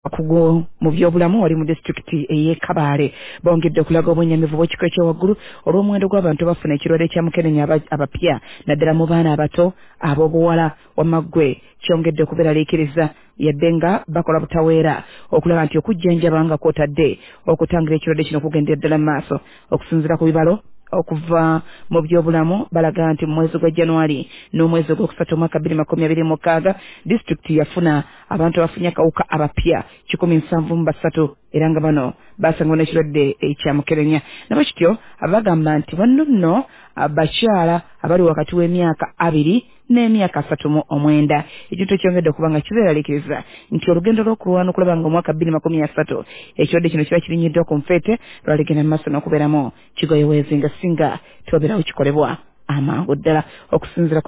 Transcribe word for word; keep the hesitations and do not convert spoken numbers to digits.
kugo mu byobulamu wali mu district eye Kabale bongedde okulaga obwennyamivu bw'ekiko eky'owaggulu olw'omuwendo gw'abantu bafuna ekirwadde kya mukenenya abapya naddala mu baana abato ab'obuwala wamaggwe kyongedde okubeeraliikiriza yadde nga bakola butaweera okulaba nti okujjanjaba nga kwotadde okutangira ekirwadde kino okugendera ddala mu maaso okusinziira ku bibalo okuva mu byobulamu balaga nti mu mwezi gwa January n'omwezi gw'okusatu omwaka bbiri makumi abiri mu mukaaga disitulikiti yafuna abantu abafunye akawuka abapya kikumi nsanvu mu basatu era nga bano basangibwa n'ekirwadde ekya mukenenya nabo kityo abagamba nti banno nno abakyala abali wakati w'emyaka abiri n'emyaka asatu mu omwenda ekintu ekyongedde okuba nga kibeeraliikiriza nti olugendo lw'okulwana okulaba nga omwaka bbiri makumi asatu ekirwadde kino kiba kirinyiddwa ku nfeete lwaligenda mu maaso n'okubeeramu kigoyeweezi nga singa tiwabeerawo kikolebwa amangu ddala okusinziira